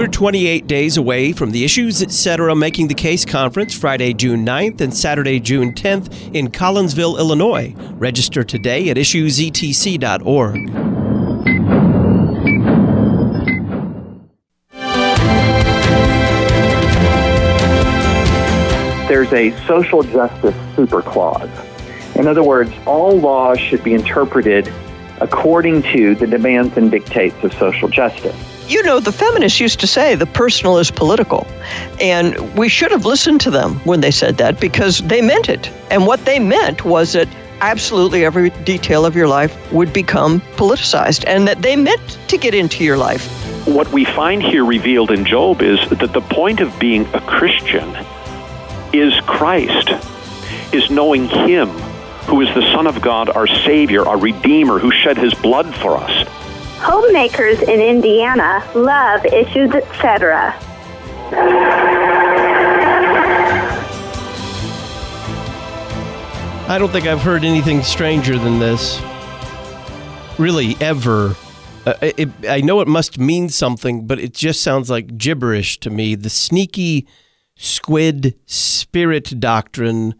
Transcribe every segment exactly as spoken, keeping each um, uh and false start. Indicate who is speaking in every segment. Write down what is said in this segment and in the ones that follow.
Speaker 1: We're twenty-eight days away from the Issues Etc. Making the Case Conference, Friday, June ninth and Saturday, June tenth in Collinsville, Illinois. Register today at issues e t c dot org.
Speaker 2: There's a social justice super clause. In other words, all laws should be interpreted according to the demands and dictates of social justice.
Speaker 3: You know, the feminists used to say the personal is political, and we should have listened to them when they said that because they meant it. And what they meant was that absolutely every detail of your life would become politicized, and that they meant to get into your life.
Speaker 4: What we find here revealed in Job is that the point of being a Christian is Christ, is knowing Him, who is the Son of God, our Savior, our Redeemer, who shed His blood for us.
Speaker 5: Homemakers in Indiana love Issues Etc.
Speaker 1: I don't think I've heard anything stranger than this. Really, ever. Uh, it, I know it must mean something, but it just sounds like gibberish to me. The sneaky squid spirit doctrine,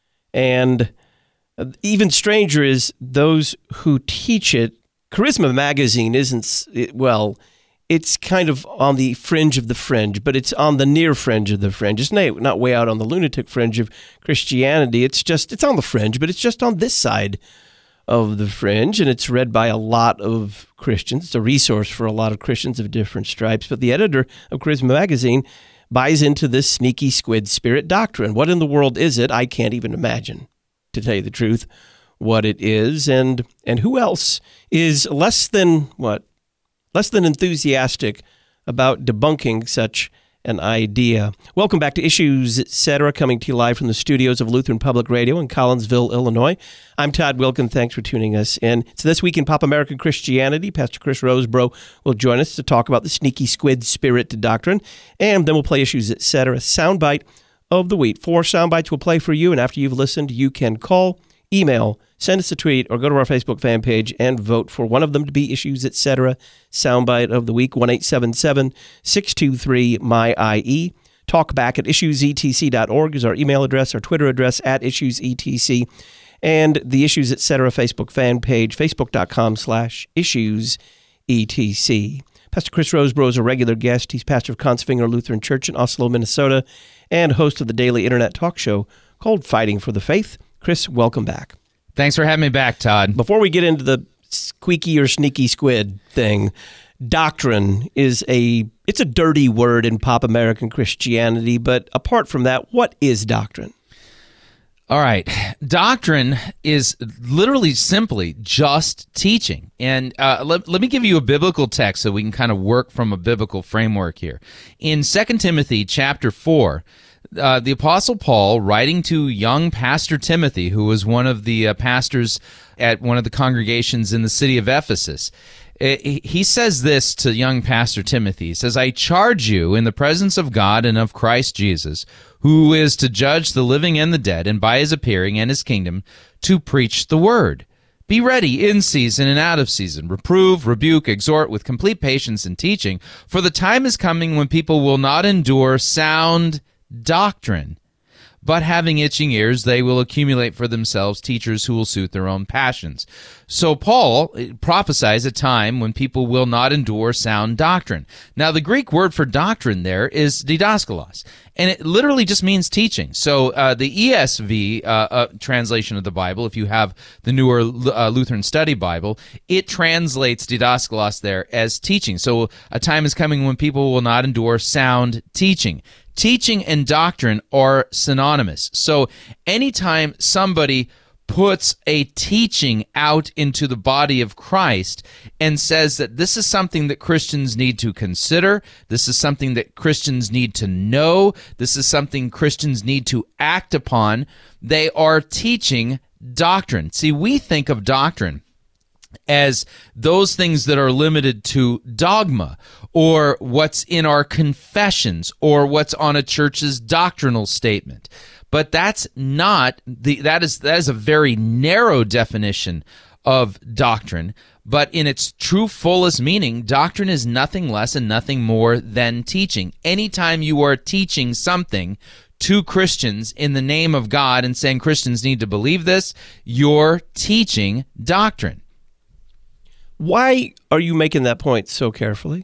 Speaker 1: and even stranger is those who teach it. Charisma Magazine isn't, well, it's kind of on the fringe of the fringe, but it's on the near fringe of the fringe. It's not way out on the lunatic fringe of Christianity. It's just, it's on the fringe, but it's just on this side of the fringe, and it's read by a lot of Christians. It's a resource for a lot of Christians of different stripes, but the editor of Charisma Magazine buys into this sneaky squid spirit doctrine. What in the world is it? I can't even imagine, to tell you the truth, what it is, and and who else is less than, what, less than enthusiastic about debunking such an idea. Welcome back to Issues Etc., coming to you live from the studios of Lutheran Public Radio in Collinsville, Illinois. I'm Todd Wilkin. Thanks for tuning us in. It's This Week in Pop American Christianity. Pastor Chris Rosebrough will join us to talk about the sneaky squid spirit doctrine, and then we'll play Issues Etc. soundbite of the week. Four soundbites we'll play for you, and after you've listened, you can call, email, send us a tweet, or go to our Facebook fan page and vote for one of them to be Issues Etc. soundbite of the week. one eight seven seven, six two three, M Y I E. Talk back at issues e t c dot org is our email address, our Twitter address at issues e t c, and the Issues Etc. Facebook fan page, facebook.com slash issues etc. Pastor Chris Rosebrough is a regular guest. He's pastor of Kongsvinger Lutheran Church in Oslo, Minnesota, and host of the daily internet talk show called Fighting for the Faith. Chris, welcome back.
Speaker 6: Thanks for having me back, Todd.
Speaker 1: Before we get into the squeaky or sneaky squid thing, doctrine is a, it's a dirty word in pop American Christianity, but apart from that, what is doctrine?
Speaker 6: All right. Doctrine is literally simply just teaching. And uh, let, let me give you a biblical text so we can kind of work from a biblical framework here. In Second Timothy chapter four, Uh, the Apostle Paul, writing to young Pastor Timothy, who was one of the uh, pastors at one of the congregations in the city of Ephesus, he says this to young Pastor Timothy. He says, "I charge you in the presence of God and of Christ Jesus, who is to judge the living and the dead, and by his appearing and his kingdom, to preach the word. Be ready in season and out of season. Reprove, rebuke, exhort with complete patience and teaching, for the time is coming when people will not endure sound doctrine, but having itching ears, they will accumulate for themselves teachers who will suit their own passions." So Paul prophesies a time when people will not endure sound doctrine. Now, the Greek word for doctrine there is didaskalos, and it literally just means teaching. So uh, the E S V uh, uh, translation of the Bible, if you have the newer uh, Lutheran Study Bible, it translates didaskalos there as teaching. So a time is coming when people will not endure sound teaching. Teaching and doctrine are synonymous. So anytime somebody puts a teaching out into the body of Christ and says that this is something that Christians need to consider, this is something that Christians need to know, this is something Christians need to act upon, they are teaching doctrine. See, we think of doctrine as those things that are limited to dogma, or what's in our confessions, or what's on a church's doctrinal statement. But that's not the that is that is a very narrow definition of doctrine. But in its true fullest meaning, doctrine is nothing less and nothing more than teaching. Anytime you are teaching something to Christians in the name of God and saying Christians need to believe this, you're teaching doctrine.
Speaker 1: Why are you making that point so carefully?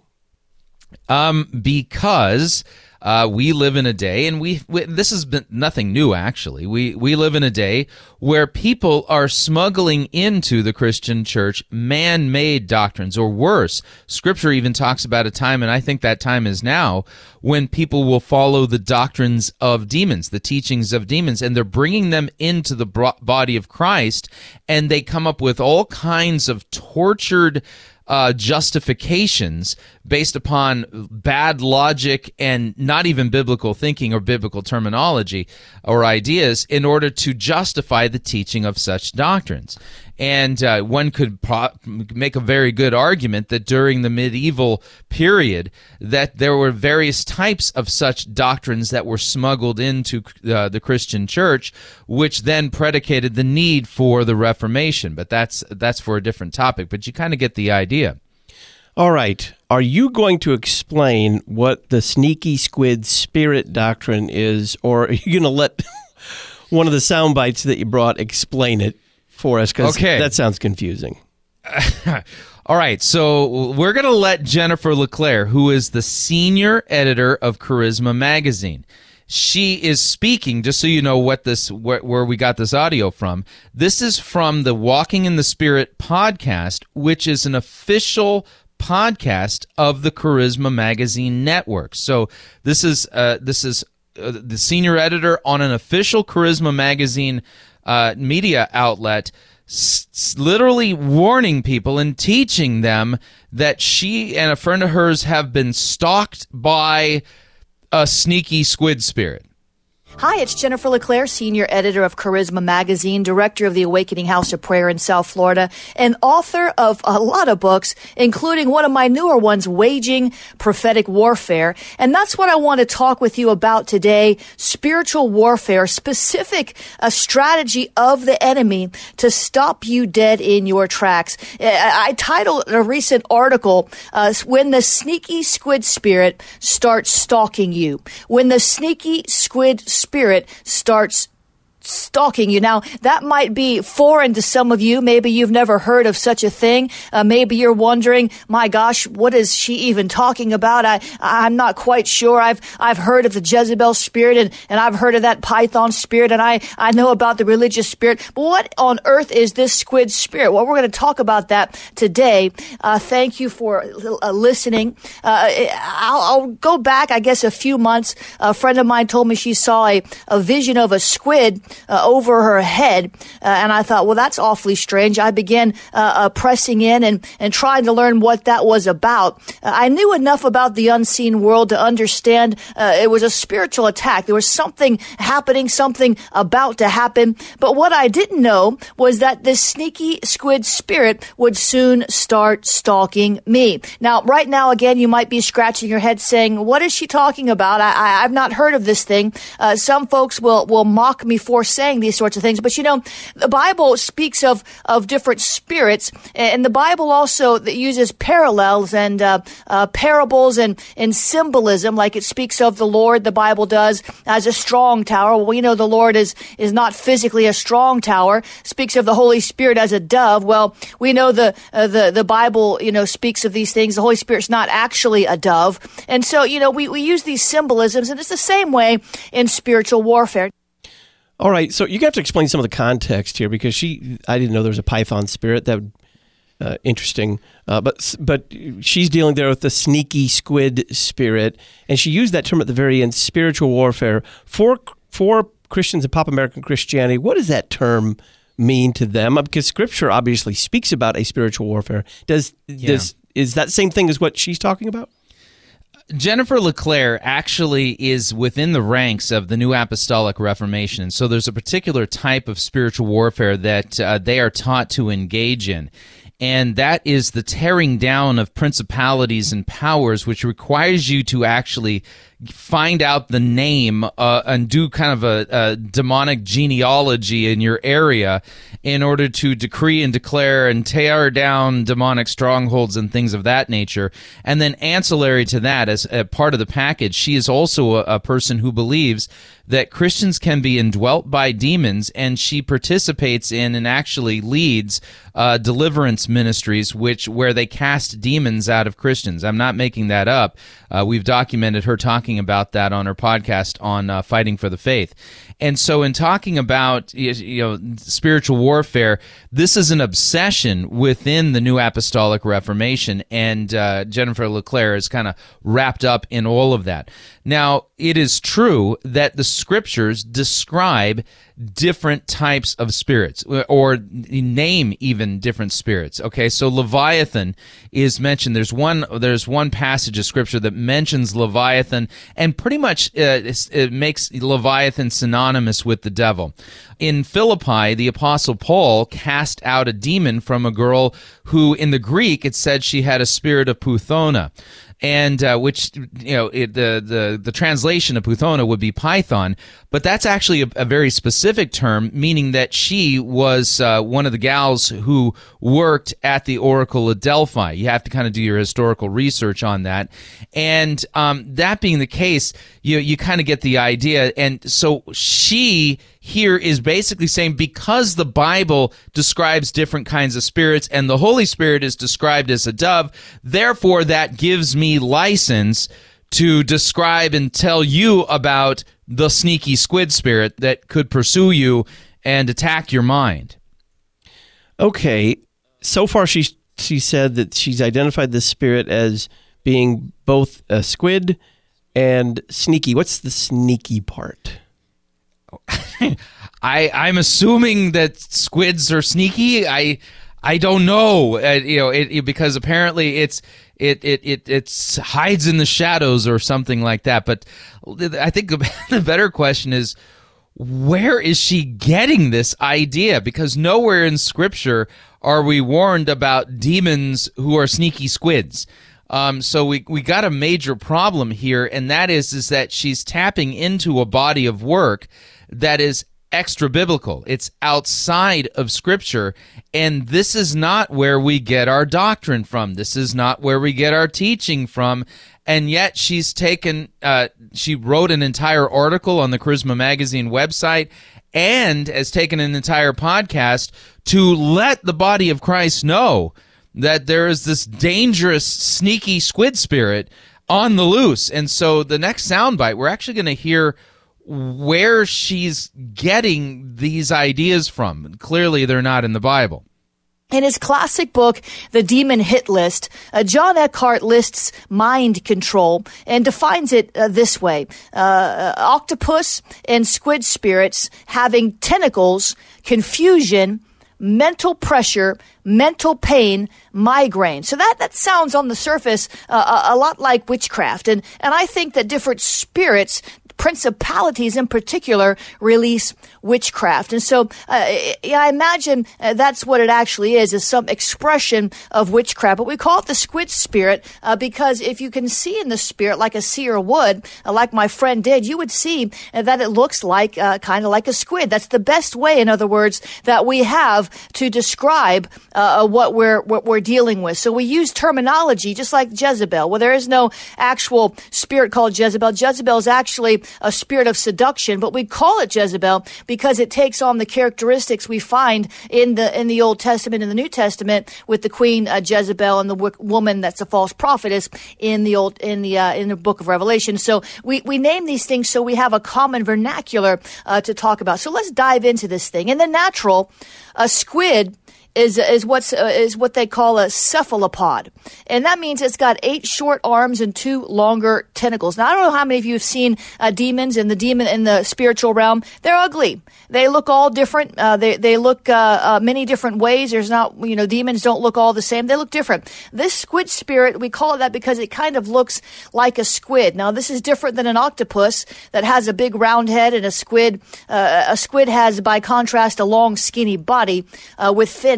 Speaker 6: Um, because uh, we live in a day, and we, we this has been nothing new actually. We we live in a day where people are smuggling into the Christian church man-made doctrines, or worse. Scripture even talks about a time, and I think that time is now, when people will follow the doctrines of demons, the teachings of demons, and they're bringing them into the body of Christ, and they come up with all kinds of tortured Uh, justifications based upon bad logic and not even biblical thinking or biblical terminology or ideas in order to justify the teaching of such doctrines. And uh, one could pro- make a very good argument that during the medieval period that there were various types of such doctrines that were smuggled into uh, the Christian church, which then predicated the need for the Reformation. But that's that's for a different topic. But you kind of get the idea.
Speaker 1: All right. Are you going to explain what the sneaky squid spirit doctrine is, or are you going to let one of the sound bites that you brought explain it for us? Because
Speaker 6: okay.
Speaker 1: That sounds confusing.
Speaker 6: All right, so we're going to let Jennifer LeClaire, who is the senior editor of Charisma Magazine. She is speaking, just so you know what this where, where we got this audio from. This is from the Walking in the Spirit podcast, which is an official podcast of the Charisma Magazine network. So this is uh, this is uh, the senior editor on an official Charisma Magazine uh, media outlet, s- literally warning people and teaching them that she and a friend of hers have been stalked by a sneaky squid spirit.
Speaker 7: Hi, it's Jennifer LeClaire, senior editor of Charisma Magazine, director of the Awakening House of Prayer in South Florida, and author of a lot of books, including one of my newer ones, Waging Prophetic Warfare. And that's what I want to talk with you about today, spiritual warfare, specific a strategy of the enemy to stop you dead in your tracks. I titled a recent article, uh, When the Sneaky Squid Spirit Starts Stalking You. When the Sneaky Squid Spirit Spirit starts stalking you. Now, that might be foreign to some of you. Maybe you've never heard of such a thing. Uh, maybe you're wondering, my gosh, what is she even talking about? I, I'm not quite sure. I've, I've heard of the Jezebel spirit, and, and I've heard of that Python spirit, and I, I know about the religious spirit. But what on earth is this squid spirit? Well, we're going to talk about that today. Uh, thank you for uh, listening. Uh, I'll, I'll go back, I guess, a few months. A friend of mine told me she saw a, a vision of a squid Uh, over her head, uh, and I thought, well, that's awfully strange. I began uh, uh, pressing in and, and trying to learn what that was about. Uh, I knew enough about the unseen world to understand uh, it was a spiritual attack. There was something happening, something about to happen. But what I didn't know was that this sneaky squid spirit would soon start stalking me. Now, right now, again, you might be scratching your head saying, what is she talking about? I, I, I've not heard of this thing. Uh, some folks will, will mock me for saying these sorts of things. But, you know, the Bible speaks of, of different spirits, and the Bible also uses parallels and uh, uh, parables and, and symbolism, like it speaks of the Lord, the Bible does, as a strong tower. Well, we know the Lord is, is not physically a strong tower. Speaks of the Holy Spirit as a dove. Well, we know the, uh, the, the Bible, you know, speaks of these things. The Holy Spirit's not actually a dove. And so, you know, we, we use these symbolisms, and it's the same way in spiritual warfare.
Speaker 1: All right, so you have to explain some of the context here, because she, I didn't know there was a Python spirit. That uh, interesting, uh, but but she's dealing there with the sneaky squid spirit, and she used that term at the very end, spiritual warfare. For for Christians in Pop American Christianity, what does that term mean to them? Because Scripture obviously speaks about a spiritual warfare. Does
Speaker 6: yeah.
Speaker 1: does is that same thing as what she's talking about?
Speaker 6: Jennifer LeClaire actually is within the ranks of the New Apostolic Reformation, and so there's a particular type of spiritual warfare that uh, they are taught to engage in, and that is the tearing down of principalities and powers, which requires you to actually find out the name uh, and do kind of a, a demonic genealogy in your area in order to decree and declare and tear down demonic strongholds and things of that nature. And then ancillary to that, as a part of the package, she is also a, a person who believes that Christians can be indwelt by demons, and she participates in and actually leads uh, deliverance ministries, which where they cast demons out of Christians. I'm not making that up. Uh, we've documented her talking about that on her podcast on uh, Fighting for the Faith. And so in talking about you know spiritual warfare, this is an obsession within the New Apostolic Reformation, and uh, Jennifer LeClaire is kind of wrapped up in all of that. Now, it is true that the Scriptures describe different types of spirits, or name even different spirits. Okay, so Leviathan is mentioned. There's one. There's one passage of Scripture that mentions Leviathan, and pretty much uh, it makes Leviathan synonymous with the devil. In Philippi, the Apostle Paul cast out a demon from a girl who, in the Greek, it said she had a spirit of Puthona. And uh, which you know it, the the the translation of Puthona would be Python, but that's actually a, a very specific term, meaning that she was uh, one of the gals who worked at the Oracle of Delphi. You have to kind of do your historical research on that, and um, that being the case, you you kind of get the idea. And so she here is basically saying, because the Bible describes different kinds of spirits and the Holy Spirit is described as a dove, therefore that gives me license to describe and tell you about the sneaky squid spirit that could pursue you and attack your mind.
Speaker 1: Okay, so far she she said that she's identified this spirit as being both a squid and sneaky. What's the sneaky part?
Speaker 6: I I'm assuming that squids are sneaky. I I don't know. Uh, you know, it, it, because apparently it's it it it it's hides in the shadows or something like that. But I think the, the better question is, where is she getting this idea? Because nowhere in Scripture are we warned about demons who are sneaky squids. Um, so we we got a major problem here, and that is is that she's tapping into a body of work that is extra biblical. It's outside of Scripture, and this is not where we get our doctrine from. This is not where we get our teaching from. And yet she's taken, uh, she wrote an entire article on the Charisma Magazine website and has taken an entire podcast to let the body of Christ know that there is this dangerous, sneaky squid spirit on the loose. And so the next soundbite, we're actually going to hear where she's getting these ideas from. Clearly, they're not in the Bible.
Speaker 7: In his classic book, The Demon Hit List, uh, John Eckhart lists mind control and defines it uh, this way. Uh, octopus and squid spirits having tentacles, confusion, mental pressure, mental pain, migraine. So that, that sounds on the surface uh, a, a lot like witchcraft. And, and I think that different spirits, principalities in particular, release witchcraft. And so uh, I imagine uh, that's what it actually is, is some expression of witchcraft. But we call it the squid spirit uh, because if you can see in the spirit like a seer would, uh, like my friend did, you would see uh, that it looks like uh, kind of like a squid. That's the best way, in other words, that we have to describe uh, what we're what we're dealing with. So we use terminology just like Jezebel. Well, there is no actual spirit called Jezebel. Jezebel is actually a spirit of seduction, but we call it Jezebel because it takes on the characteristics we find in the in the Old Testament and the New Testament with the queen uh, Jezebel and the w- woman that's a false prophetess in the old in the uh, in the book of Revelation. So we we name these things so we have a common vernacular uh, to talk about. So let's dive into this thing. In the natural, a squid is is what's uh, is what they call a cephalopod, and that means it's got eight short arms and two longer tentacles. Now I don't know how many of you have seen uh, demons in the demon in the spiritual realm. They're ugly. They look all different. Uh, they they look uh, uh, many different ways. There's not you know demons don't look all the same. They look different. This squid spirit, we call it that because it kind of looks like a squid. Now this is different than an octopus that has a big round head, and a squid uh, a squid has by contrast a long skinny body uh, with fins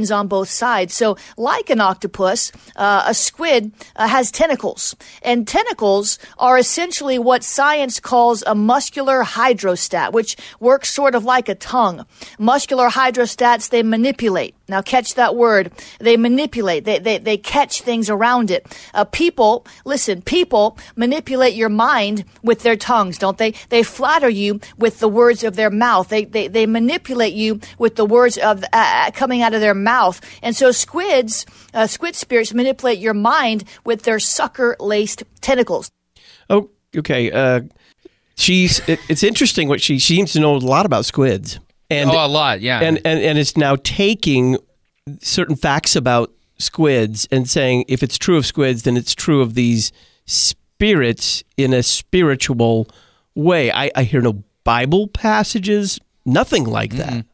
Speaker 7: fins on both sides. So like an octopus, uh, a squid uh, has tentacles. And tentacles are essentially what science calls a muscular hydrostat, which works sort of like a tongue. Muscular hydrostats, they manipulate. Now catch that word. They manipulate. They they, they catch things around it. Uh, people, listen, people manipulate your mind with their tongues, don't they? They flatter you with the words of their mouth. They they, they manipulate you with the words of uh, coming out of their mouth. And so squids, uh, squid spirits manipulate your mind with their sucker-laced tentacles.
Speaker 1: Oh, okay. Uh, she's. It, it's interesting what she, she seems to know a lot about squids. And,
Speaker 6: oh, a lot, yeah.
Speaker 1: And, and and it's now taking certain facts about squids and saying if it's true of squids, then it's true of these spirits in a spiritual way. I, I hear no Bible passages, nothing like that.
Speaker 6: Mm-hmm.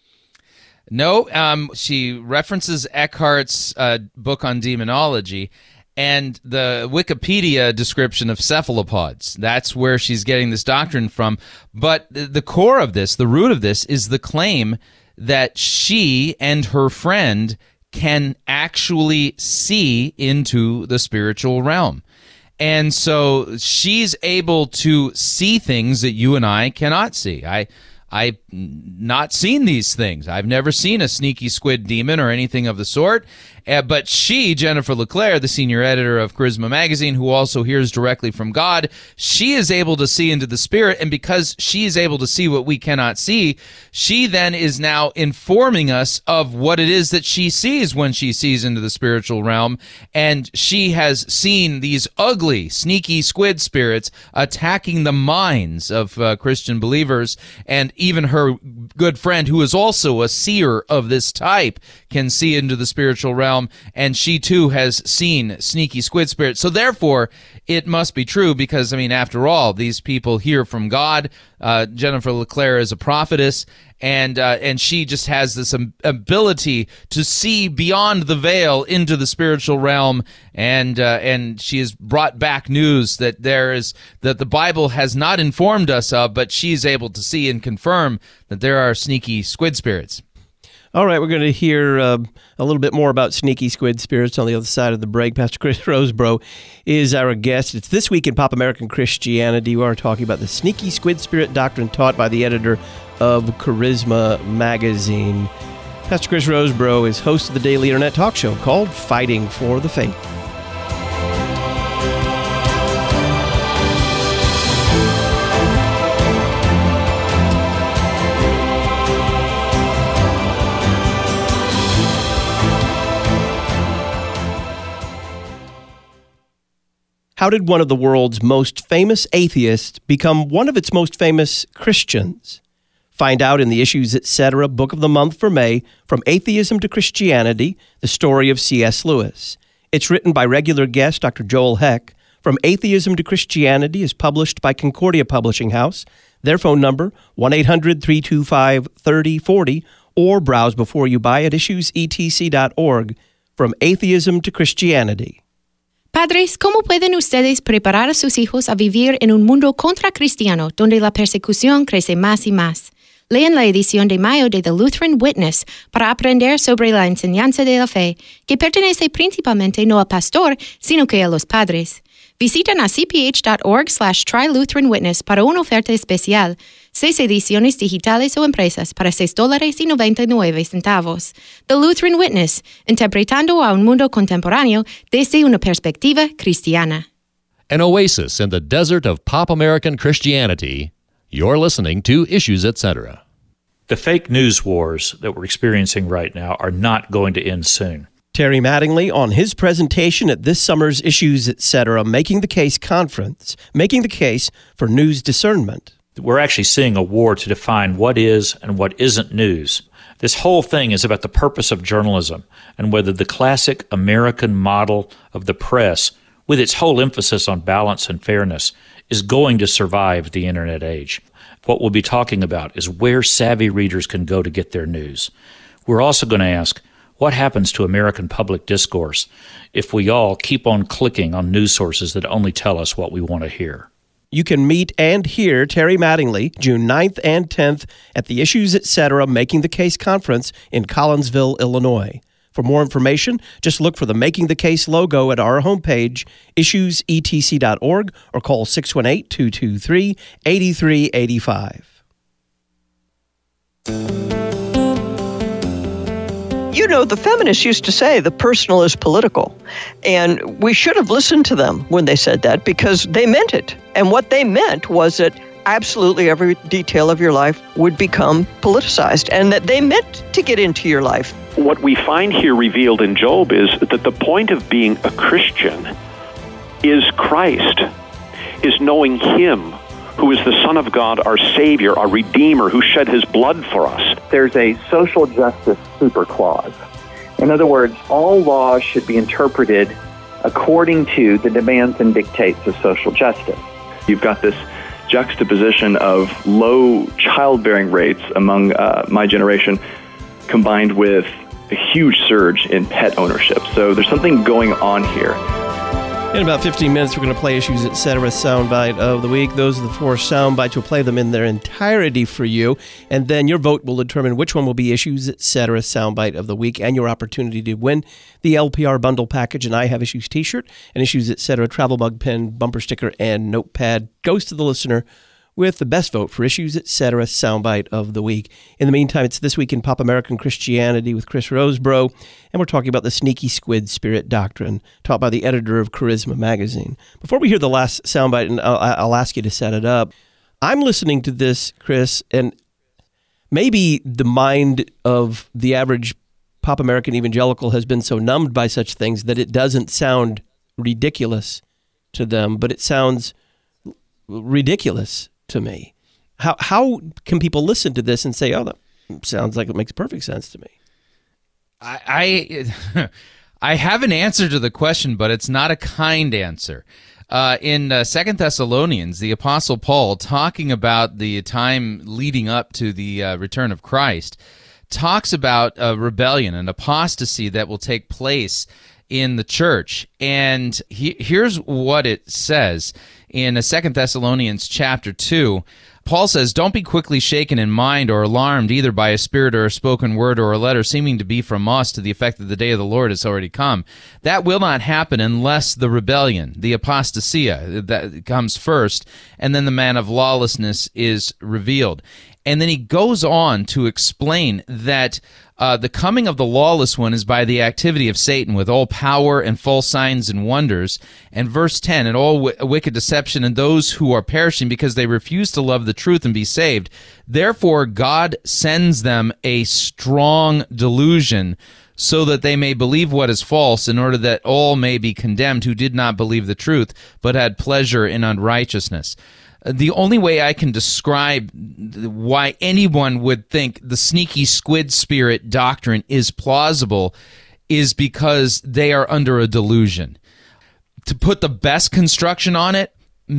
Speaker 6: No, um, she references Eckhart's uh, book on demonology and the Wikipedia description of cephalopods. That's where she's getting this doctrine from. But the core of this, the root of this, is the claim that she and her friend can actually see into the spiritual realm. And so she's able to see things that you and I cannot see. I I've not seen these things. I've never seen a sneaky squid demon or anything of the sort. Uh, but she, Jennifer LeClaire, the senior editor of Charisma Magazine, who also hears directly from God, she is able to see into the spirit. And because she is able to see what we cannot see, she then is now informing us of what it is that she sees when she sees into the spiritual realm. And she has seen these ugly, sneaky squid spirits attacking the minds of uh, Christian believers. And even her good friend, who is also a seer of this type, can see into the spiritual realm. And she too has seen sneaky squid spirits. So therefore, it must be true because, I mean, after all, these people hear from God. Uh, Jennifer LeClaire is a prophetess, and uh, and she just has this um, ability to see beyond the veil into the spiritual realm. And uh, and she has brought back news that there is that the Bible has not informed us of, but she's able to see and confirm that there are sneaky squid spirits.
Speaker 1: All right, we're going to hear uh, a little bit more about sneaky squid spirits on the other side of the break. Pastor Chris Rosebrough is our guest. It's This Week in Pop American Christianity. We are talking about the sneaky squid spirit doctrine taught by the editor of Charisma Magazine. Pastor Chris Rosebrough is host of the daily internet talk show called Fighting for the Faith. How did one of the world's most famous atheists become one of its most famous Christians? Find out in the Issues Etc. Book of the Month for May, From Atheism to Christianity, the story of C S. Lewis. It's written by regular guest Doctor Joel Heck. From Atheism to Christianity is published by Concordia Publishing House. Their phone number, one eight hundred, three two five, three oh four oh, or browse before you buy at issues e t c dot org. From Atheism to Christianity.
Speaker 8: Padres, ¿cómo pueden ustedes preparar a sus hijos a vivir en un mundo contracristiano donde la persecución crece más y más? Lean la edición de mayo de The Lutheran Witness para aprender sobre la enseñanza de la fe, que pertenece principalmente no al pastor, sino que a los padres. Visiten a cph.org slash try Lutheran Witness para una oferta especial. Seis ediciones digitales o impresas para seis dólares y noventa y nueve centavos. The Lutheran Witness, interpretando a un mundo contemporáneo desde una perspectiva cristiana.
Speaker 9: An oasis in the desert of pop American Christianity. You're listening to Issues Etc.
Speaker 10: The fake news wars that we're experiencing right now are not going to end soon.
Speaker 1: Terry Mattingly on his presentation at this summer's Issues Etc. Making the Case conference, making the case for news discernment.
Speaker 10: We're actually seeing a war to define what is and what isn't news. This whole thing is about the purpose of journalism and whether the classic American model of the press, with its whole emphasis on balance and fairness, is going to survive the internet age. What we'll be talking about is where savvy readers can go to get their news. We're also going to ask, what happens to American public discourse if we all keep on clicking on news sources that only tell us what we want to hear?
Speaker 1: You can meet and hear Terry Mattingly June ninth and tenth at the Issues Etc. Making the Case Conference in Collinsville, Illinois. For more information, just look for the Making the Case logo at our homepage, issues e t c dot org, or call six one eight, two two three, eight three eight five.
Speaker 3: You know, the feminists used to say the personal is political. And we should have listened to them when they said that, because they meant it. And what they meant was that absolutely every detail of your life would become politicized, and that they meant to get into your life.
Speaker 4: What we find here revealed in Job is that the point of being a Christian is Christ, is knowing Him, who is the Son of God, our Savior, our Redeemer, who shed His blood for us.
Speaker 2: There's a social justice super clause. In other words, all laws should be interpreted according to the demands and dictates of social justice.
Speaker 11: You've got this juxtaposition of low childbearing rates among uh, my generation combined with a huge surge in pet ownership. So there's something going on here.
Speaker 1: In about fifteen minutes, we're going to play Issues Etc. soundbite of the week. Those are the four soundbites. We'll play them in their entirety for you, and then your vote will determine which one will be Issues Etc. soundbite of the week, and your opportunity to win the L P R bundle package, and I Have Issues t-shirt, and Issues Etc. travel mug, pen, bumper sticker, and notepad goes to the listener with the best vote for Issues Etc. soundbite of the week. In the meantime, it's This Week in Pop American Christianity with Chris Rosebrough, and we're talking about the sneaky squid spirit doctrine taught by the editor of Charisma magazine. Before we hear the last soundbite, and I'll, I'll ask you to set it up, I'm listening to this, Chris, and maybe the mind of the average Pop American evangelical has been so numbed by such things that it doesn't sound ridiculous to them, but it sounds ridiculous to me. How how can people listen to this and say, "Oh, that sounds like it makes perfect sense to me"?
Speaker 6: I I, I have an answer to the question, but it's not a kind answer. Uh, in uh, Second Thessalonians, the Apostle Paul, talking about the time leading up to the uh, return of Christ, talks about a rebellion and apostasy that will take place in the church. And he, here's what it says in Second Thessalonians chapter two. Paul says, "Don't be quickly shaken in mind or alarmed either by a spirit or a spoken word or a letter seeming to be from us to the effect that the day of the Lord has already come. That will not happen unless the rebellion, the apostasia, that comes first, and then the man of lawlessness is revealed." And then he goes on to explain that uh, the coming of the lawless one is by the activity of Satan with all power and false signs and wonders. And verse ten, "And all w- wicked deception and those who are perishing because they refuse to love the truth and be saved. Therefore God sends them a strong delusion so that they may believe what is false, in order that all may be condemned who did not believe the truth but had pleasure in unrighteousness." The only way I can describe why anyone would think the sneaky squid spirit doctrine is plausible is because they are under a delusion. To put the best construction on it,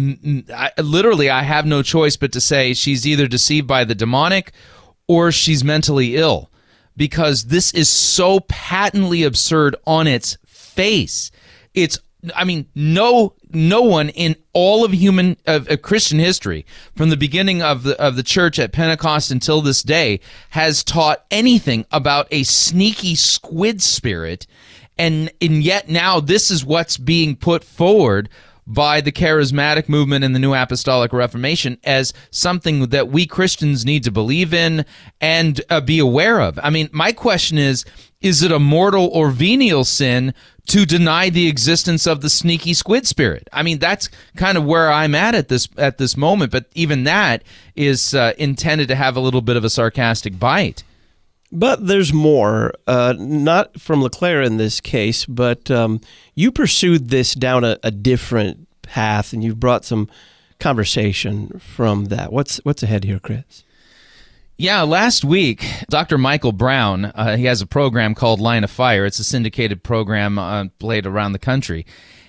Speaker 6: I, literally I have no choice but to say she's either deceived by the demonic or she's mentally ill, because this is so patently absurd on its face. It's I mean, no, no one in all of human, of, of Christian history, from the beginning of the of the church at Pentecost until this day, has taught anything about a sneaky squid spirit, and and yet now this is what's being put forward by the charismatic movement and the New Apostolic Reformation as something that we Christians need to believe in and uh, be aware of. I mean, my question is, is it a mortal or venial sin to deny the existence of the sneaky squid spirit? I mean, that's kind of where I'm at at this at this moment, but even that is uh, intended to have a little bit of a sarcastic bite.
Speaker 1: But there's more, uh, not from LeClaire in this case, but um, you pursued this down a, a different path, and you've brought some conversation from that. What's what's ahead here, Chris?
Speaker 6: Yeah, last week, Doctor Michael Brown, uh, he has a program called Line of Fire. It's a syndicated program uh, played around the country.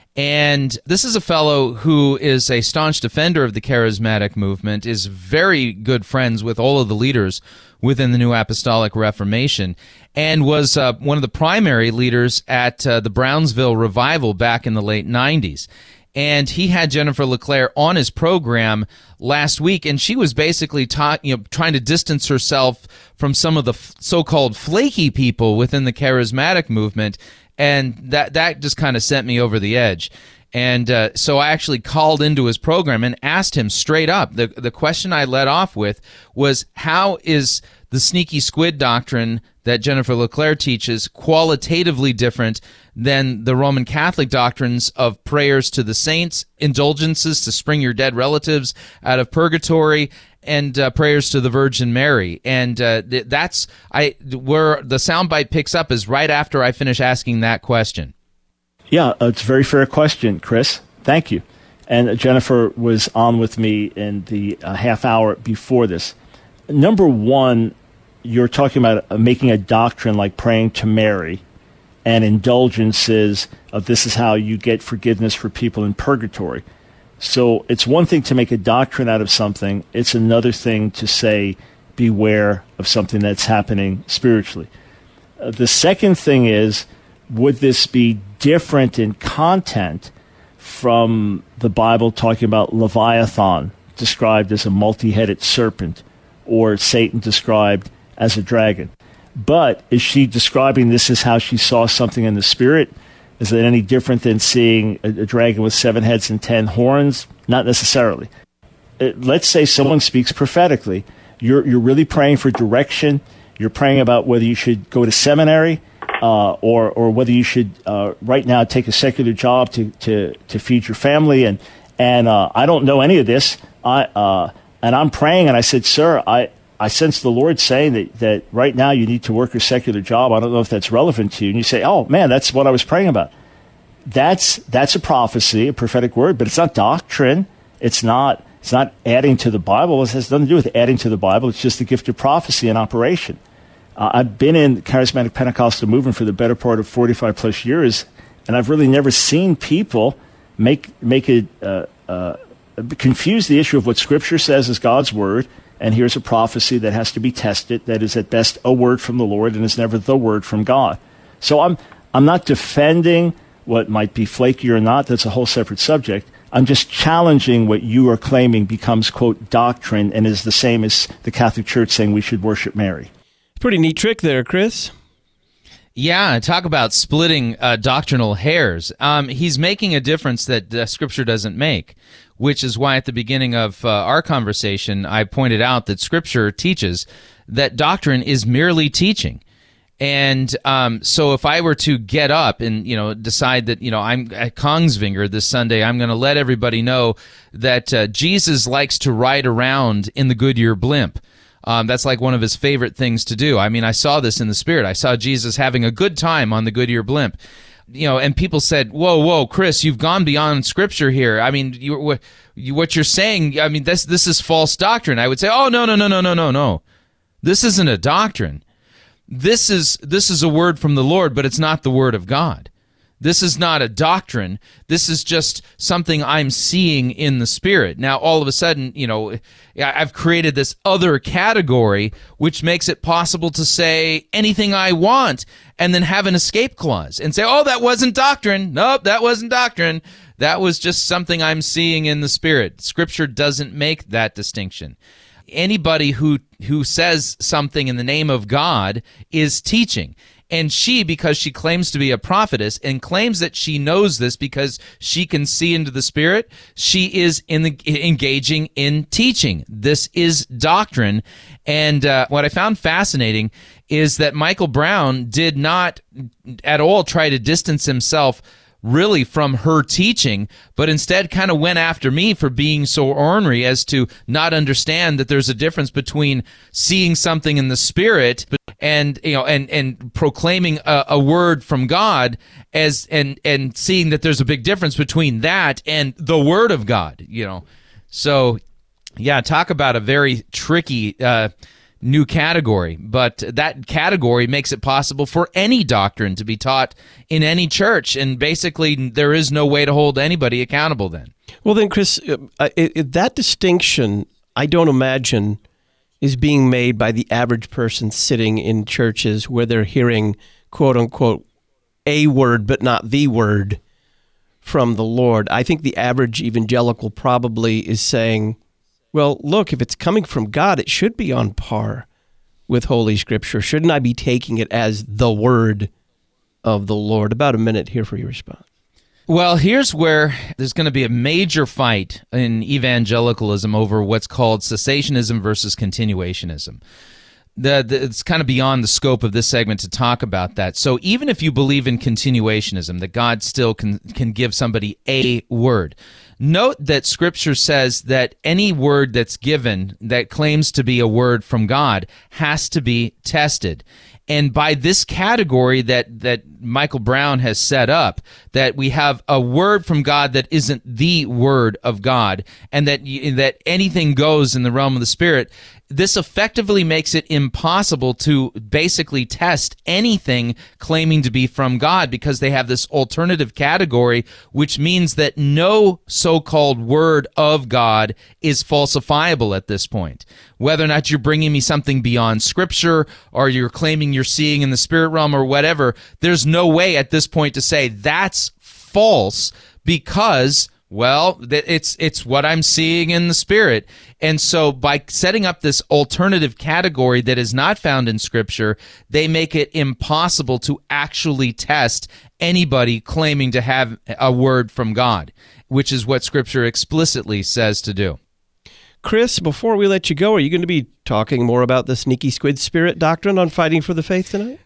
Speaker 6: And this is a fellow who is a staunch defender of the charismatic movement, is very good friends with all of the leaders within the New Apostolic Reformation, and was uh, one of the primary leaders at uh, the Brownsville revival back in the late nineties. And he had Jennifer LeClaire on his program last week, and she was basically ta- you know, trying to distance herself from some of the f- so-called flaky people within the charismatic movement, and that, that just kind of sent me over the edge. And uh, so I actually called into his program and asked him straight up. The, the question I led off with was, how is the sneaky squid doctrine that Jennifer LeClaire teaches qualitatively different than the Roman Catholic doctrines of prayers to the saints, indulgences to spring your dead relatives out of purgatory, and uh, prayers to the Virgin Mary? And uh, th- that's I where the soundbite picks up is right after I finish asking that question.
Speaker 12: Yeah, it's a very fair question, Chris. Thank you. And Jennifer was on with me in the uh, half hour before this. Number one, you're talking about uh, making a doctrine like praying to Mary and indulgences of this is how you get forgiveness for people in purgatory. So it's one thing to make a doctrine out of something. It's another thing to say, beware of something that's happening spiritually. Uh, the second thing is, would this be different in content from the Bible talking about Leviathan, described as a multi-headed serpent, or Satan described as a dragon? But is she describing this as how she saw something in the spirit? Is it any different than seeing a, a dragon with seven heads and ten horns? Not necessarily. It, let's say someone speaks prophetically. You're, you're really praying for direction. You're praying about whether you should go to seminary, Uh, or or whether you should uh, right now take a secular job to, to, to feed your family, and and uh, I don't know any of this. I uh, and I'm praying, and I said, sir, I, I sense the Lord saying that, that right now you need to work a secular job. I don't know if that's relevant to you. And you say, oh man, that's what I was praying about. That's that's a prophecy, a prophetic word, but it's not doctrine. It's not it's not adding to the Bible. It has nothing to do with adding to the Bible. It's just the gift of prophecy in operation. Uh, I've been in the charismatic Pentecostal movement for the better part of forty-five plus years, and I've really never seen people make make it uh, uh, confuse the issue of what Scripture says is God's word, and here's a prophecy that has to be tested, that is at best a word from the Lord and is never the word from God. So I'm I'm not defending what might be flaky or not. That's a whole separate subject. I'm just challenging what you are claiming becomes, quote, doctrine and is the same as the Catholic Church saying we should worship Mary.
Speaker 1: Pretty neat trick there, Chris.
Speaker 6: Yeah, talk about splitting uh, doctrinal hairs. Um, he's making a difference that uh, Scripture doesn't make, which is why at the beginning of uh, our conversation, I pointed out that Scripture teaches that doctrine is merely teaching. And um, so if I were to get up and, you know, decide that, you know, I'm at Kongsvinger this Sunday, I'm going to let everybody know that uh, Jesus likes to ride around in the Goodyear blimp. Um, that's like one of his favorite things to do. I mean, I saw this in the Spirit. I saw Jesus having a good time on the Goodyear blimp. You know, and people said, whoa, whoa, Chris, you've gone beyond Scripture here. I mean, you, you, what you're saying, I mean, this this is false doctrine. I would say, oh, no, no, no, no, no, no, no. This isn't a doctrine. This is this is a word from the Lord, but it's not the word of God. This is not a doctrine. This is just something I'm seeing in the Spirit. Now, all of a sudden, you know, I've created this other category, which makes it possible to say anything I want and then have an escape clause and say, oh, that wasn't doctrine. Nope, that wasn't doctrine. That was just something I'm seeing in the Spirit. Scripture doesn't make that distinction. Anybody who who says something in the name of God is teaching. And she, because she claims to be a prophetess and claims that she knows this because she can see into the Spirit, she is in the, engaging in teaching. This is doctrine. And uh, what I found fascinating is that Michael Brown did not at all try to distance himself really from her teaching, but instead kind of went after me for being so ornery as to not understand that there's a difference between seeing something in the Spirit and, you know, and, and proclaiming a, a word from God as, and, and seeing that there's a big difference between that and the Word of God, you know. So, yeah, talk about a very tricky, uh, new category, but that category makes it possible for any doctrine to be taught in any church, and basically there is no way to hold anybody accountable then.
Speaker 1: Well then, Chris, uh, it, it, that distinction, I don't imagine, is being made by the average person sitting in churches where they're hearing, quote-unquote, a word but not the word from the Lord. I think the average evangelical probably is saying, well, look, if it's coming from God, it should be on par with Holy Scripture. Shouldn't I be taking it as the word of the Lord? About a minute here for your response.
Speaker 6: Well, here's where there's going to be a major fight in evangelicalism over what's called cessationism versus continuationism. The, the, it's kind of beyond the scope of this segment to talk about that. So even if you believe in continuationism, that God still can, can give somebody a word, note that Scripture says that any word that's given that claims to be a word from God has to be tested. And by this category that, that Michael Brown has set up, that we have a word from God that isn't the word of God, and that that anything goes in the realm of the Spirit, this effectively makes it impossible to basically test anything claiming to be from God, because they have this alternative category, which means that no so-called word of God is falsifiable at this point. Whether or not you're bringing me something beyond Scripture, or you're claiming you're seeing in the spirit realm or whatever, there's no way at this point to say that's false, because, well, it's it's what I'm seeing in the Spirit. And so by setting up this alternative category that is not found in Scripture, they make it impossible to actually test anybody claiming to have a word from God, which is what Scripture explicitly says to do.
Speaker 1: Chris, before we let you go, are you going to be talking more about the sneaky squid spirit doctrine on Fighting for the Faith tonight?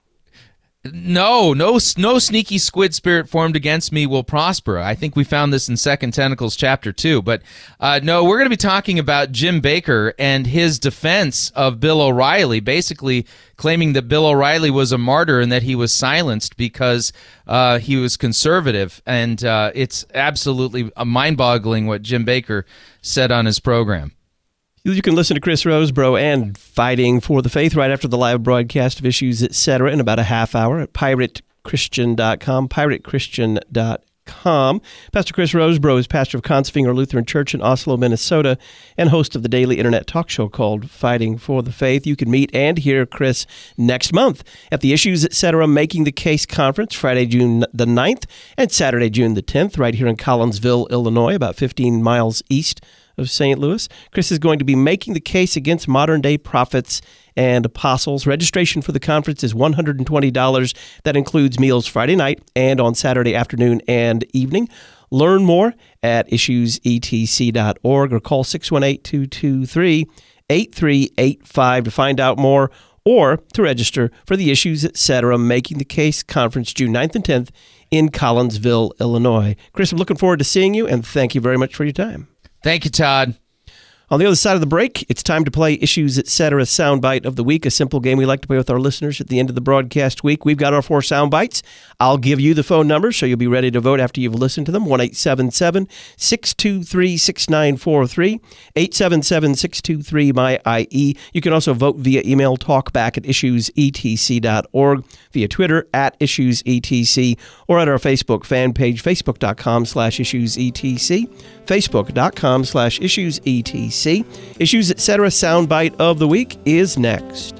Speaker 6: No, no, no sneaky squid spirit formed against me will prosper. I think we found this in Second Tentacles chapter two. But uh, no, we're going to be talking about Jim Bakker and his defense of Bill O'Reilly, basically claiming that Bill O'Reilly was a martyr and that he was silenced because uh, he was conservative. And uh, it's absolutely mind-boggling what Jim Bakker said on his program.
Speaker 1: You can listen to Chris Rosebrough and Fighting for the Faith right after the live broadcast of Issues, et cetera in about a half hour at pirate christian dot com, pirate christian dot com. Pastor Chris Rosebrough is pastor of Kongsvinger Lutheran Church in Oslo, Minnesota, and host of the daily internet talk show called Fighting for the Faith. You can meet and hear Chris next month at the Issues, et cetera Making the Case Conference, Friday, June the ninth, and Saturday, June the tenth, right here in Collinsville, Illinois, about fifteen miles east of Saint Louis. Chris is going to be making the case against modern-day prophets and apostles. Registration for the conference is one hundred twenty dollars. That includes meals Friday night and on Saturday afternoon and evening. Learn more at issues e t c dot org or call six one eight, two two three, eight three eight five to find out more or to register for the Issues, et cetera Making the Case Conference June ninth and tenth in Collinsville, Illinois. Chris, I'm looking forward to seeing you, and thank you very much for your time.
Speaker 6: Thank you, Todd.
Speaker 1: On the other side of the break, it's time to play Issues, et cetera Soundbite of the Week, a simple game we like to play with our listeners at the end of the broadcast week. We've got our four sound bites. I'll give you the phone number so you'll be ready to vote after you've listened to them. one eight seven seven, six two three, six nine four three, eight seven seven, six two three, M Y I E. You can also vote via email, talkback at issues e t c dot org, via Twitter at issues e t c, or at our Facebook fan page, facebook.com slash issues etc, facebook.com slash issues etc. Issues, et cetera Soundbite of the Week is next.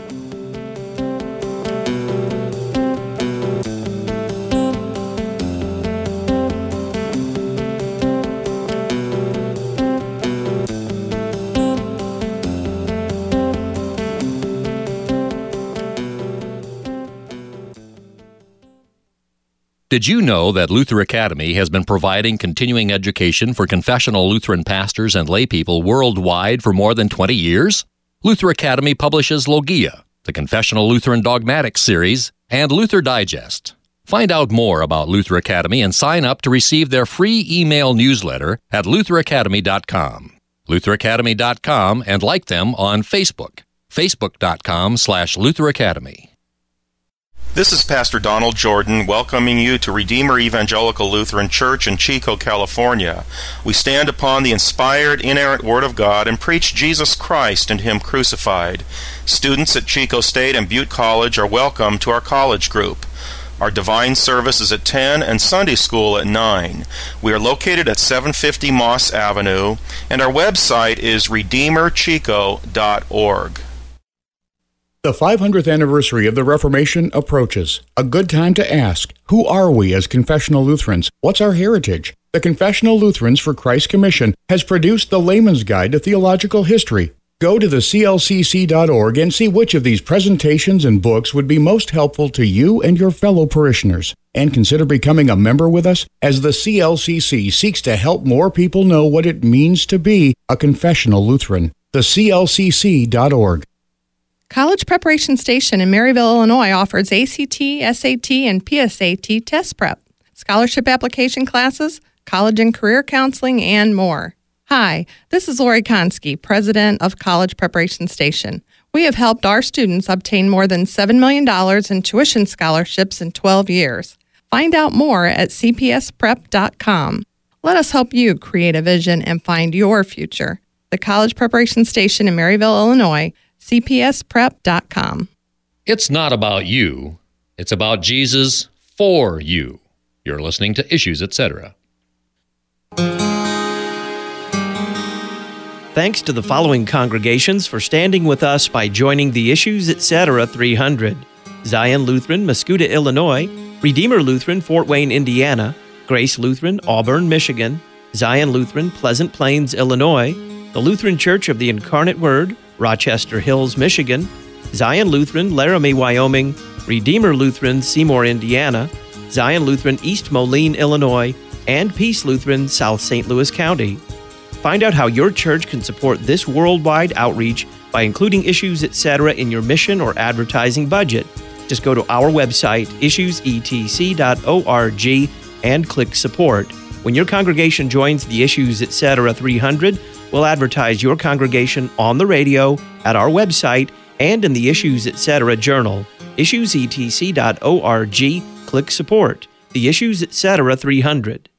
Speaker 9: Did you know that Luther Academy has been providing continuing education for confessional Lutheran pastors and laypeople worldwide for more than twenty years? Luther Academy publishes Logia, the Confessional Lutheran Dogmatics series, and Luther Digest. Find out more about Luther Academy and sign up to receive their free email newsletter at luther academy dot com. luther academy dot com, and like them on Facebook, facebook.com slash Luther Academy.
Speaker 13: This is Pastor Donald Jordan welcoming you to Redeemer Evangelical Lutheran Church in Chico, California. We stand upon the inspired, inerrant Word of God and preach Jesus Christ and Him crucified. Students at Chico State and Butte College are welcome to our college group. Our divine service is at ten and Sunday school at nine. We are located at seven fifty Moss Avenue, and our website is redeemer chico dot org.
Speaker 14: The five hundredth anniversary of the Reformation approaches. A good time to ask, who are we as confessional Lutherans? What's our heritage? The Confessional Lutherans for Christ Commission has produced the Layman's Guide to Theological History. Go to the C L C C dot org and see which of these presentations and books would be most helpful to you and your fellow parishioners. And consider becoming a member with us as the C L C C seeks to help more people know what it means to be a confessional Lutheran. The C L C C dot org.
Speaker 15: College Preparation Station in Maryville, Illinois offers A C T, S A T, and P S A T test prep, scholarship application classes, college and career counseling, and more. Hi, this is Lori Konski, President of College Preparation Station. We have helped our students obtain more than seven million dollars in tuition scholarships in twelve years. Find out more at c p s prep dot com. Let us help you create a vision and find your future. The College Preparation Station in Maryville, Illinois, c p s prep dot com.
Speaker 9: It's not about you. It's about Jesus for you. You're listening to Issues, et cetera.
Speaker 1: Thanks to the following congregations for standing with us by joining the Issues, et cetera three hundred. Zion Lutheran, Mascoutah, Illinois. Redeemer Lutheran, Fort Wayne, Indiana. Grace Lutheran, Auburn, Michigan. Zion Lutheran, Pleasant Plains, Illinois. The Lutheran Church of the Incarnate Word, Rochester Hills, Michigan. Zion Lutheran, Laramie, Wyoming. Redeemer Lutheran, Seymour, Indiana. Zion Lutheran, East Moline, Illinois. And Peace Lutheran, South Saint Louis County. Find out how your church can support this worldwide outreach by including Issues, et cetera in your mission or advertising budget. Just go to our website, issues e t c dot org, and click Support. When your congregation joins the Issues, et cetera three hundred, we'll advertise your congregation on the radio, at our website, and in the Issues, et cetera journal. issues e t c dot org, click Support. The Issues, et cetera three hundred.